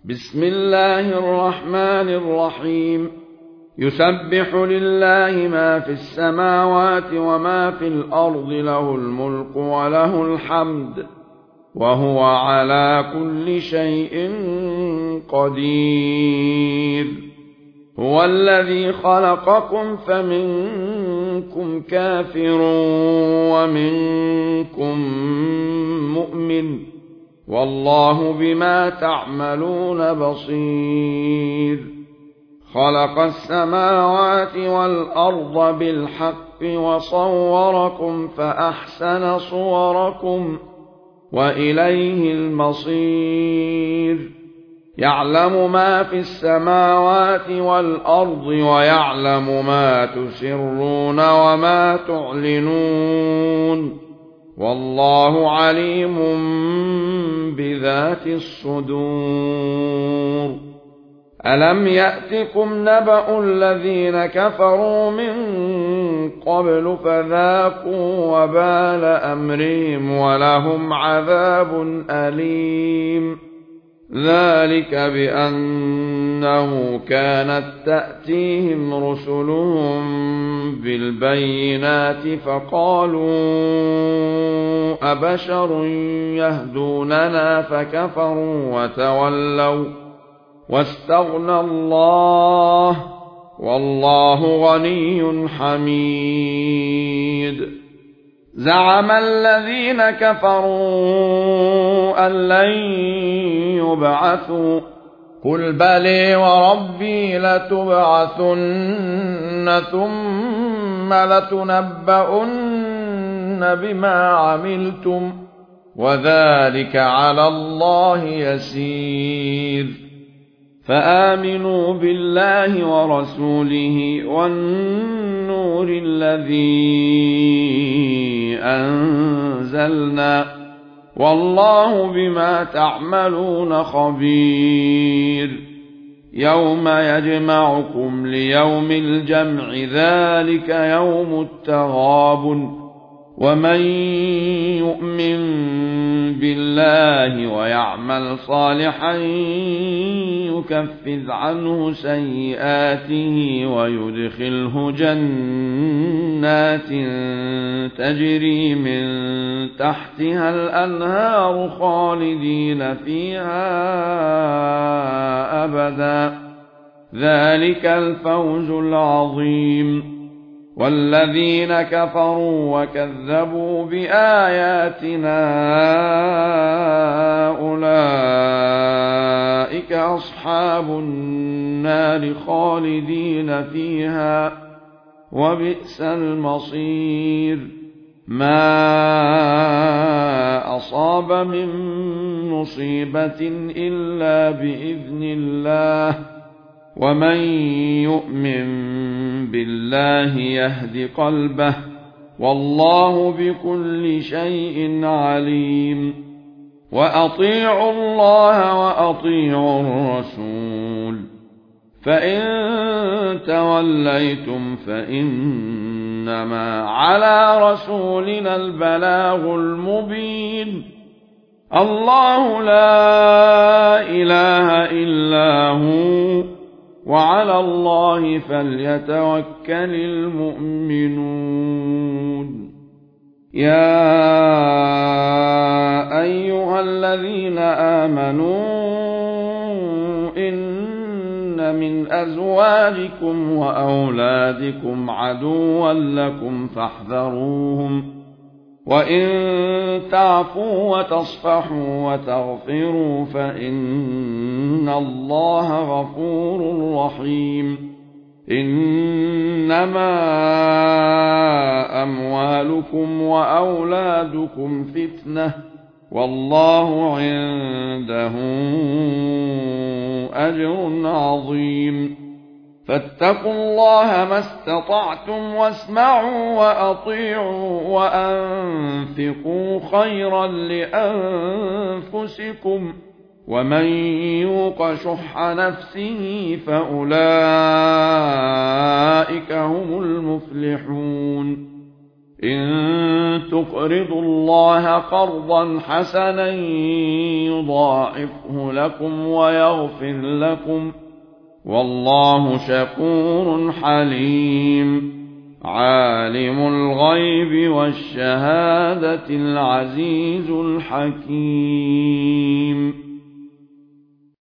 بسم الله الرحمن الرحيم. يسبح لله ما في السماوات وما في الأرض، له الملك وله الحمد، وهو على كل شيء قدير. هو الذي خلقكم فمنكم كافر ومنكم مؤمن، والله بما تعملون بصير. خلق السماوات والأرض بالحق وصوركم فأحسن صوركم وإليه المصير. يعلم ما في السماوات والأرض ويعلم ما تسرون وما تعلنون، والله عليم بذات الصدور. ألم يأتكم نبأ الذين كفروا من قبل فذاقوا وبال أمرهم ولهم عذاب أليم. ذلك بأنه كانت تأتيهم رسلهم بالبينات فقالوا أبشر يهدوننا فكفروا وتولوا واستغنى الله، والله غني حميد. زعم الذين كفروا أن لن يبعثوا، قل بلى وربي لتبعثن ثم لتنبؤن بما عملتم، وذلك على الله يسير. فآمنوا بالله ورسوله والنور الذي أنزلنا، والله بما تعملون خبير. يوم يجمعكم ليوم الجمع، ذلك يوم التغابن. ومن يؤمن بالله ويعمل صالحا يكفر عنه سيئاته ويدخله جنات تجري من تحتها الأنهار خالدين فيها أبدا، ذلك الفوز العظيم. والذين كفروا وكذبوا بآياتنا أولئك أصحاب النار خالدين فيها، وبئس المصير. ما أصاب من مصيبة إلا بإذن الله، ومن يؤمن بالله يهد قلبه، والله بكل شيء عليم. وأطيعوا الله وأطيعوا الرسول، فإن توليتم فإنما على رسولنا البلاغ المبين. الله لا إله إلا هو، وعلى الله فليتوكل المؤمنون. يا أيها الذين آمنوا إن من أزواجكم وأولادكم عدوا لكم فاحذروهم، وإن تعفوا وتصفحوا وتغفروا فإن الله غفور رحيم. إنما أموالكم وأولادكم فتنة، والله عنده أجر عظيم. فاتقوا الله ما استطعتم واسمعوا وأطيعوا وأنفقوا خيرا لأنفسكم، ومن يوق شح نفسه فأولئك هم المفلحون. إن تقرضوا الله قرضا حسنا يضاعفه لكم ويغفر لكم والله شكور حليم عالم الغيب والشهادة العزيز الحكيم